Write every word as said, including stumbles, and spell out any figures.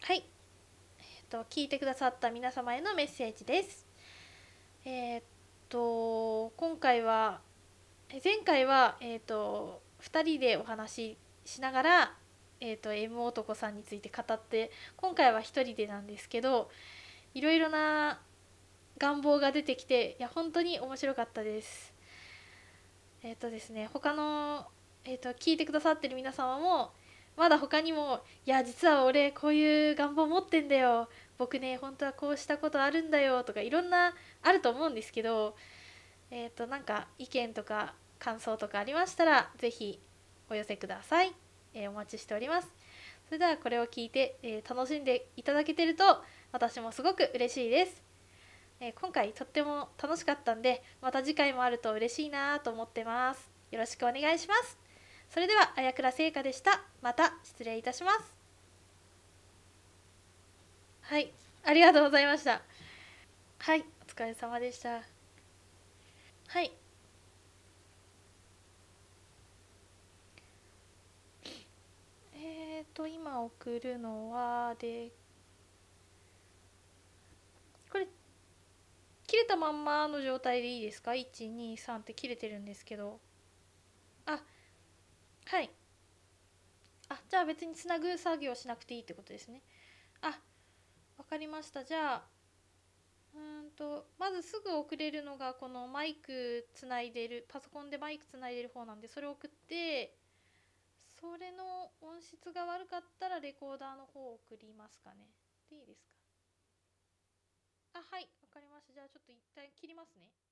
はい、えっと聞いてくださった皆様へのメッセージです。えーっと今回は前回はえーっとふたりでお話ししながらえーっと M 男さんについて語って、今回はひとりでなんですけど、いろいろな願望が出てきて、いや本当に面白かったです。えーっとですね他のえーっと聞いてくださってる皆様もまだ他にも「いや実は俺こういう願望持ってんだよ、僕ね本当はこうしたことあるんだよ」とかいろんなあると思うんですけど、えっ、となんか意見とか感想とかありましたらぜひお寄せください。えーお待ちしております。それではこれを聞いて、えー楽しんでいただけてると私もすごく嬉しいです。えー今回とっても楽しかったんで、また次回もあると嬉しいなと思ってます。よろしくお願いします。それでは綾倉製菓でした。また失礼いたします。はい、ありがとうございました。はい、お疲れ様でした。はい、えーと今送るのはで、これ切れたまんまの状態でいいですか？ いち、に、さんって切れてるんですけど。あ、はい。あ、じゃあ別につなぐ作業しなくていいってことですね。あ、わかりました。じゃあ、うーんと、まずすぐ送れるのがこのマイクつないでる、パソコンでマイクつないでる方なんで、それを送って、それの音質が悪かったらレコーダーの方を送りますかね。でいいですか？あ、はい、わかりました。じゃあちょっと一旦切りますね。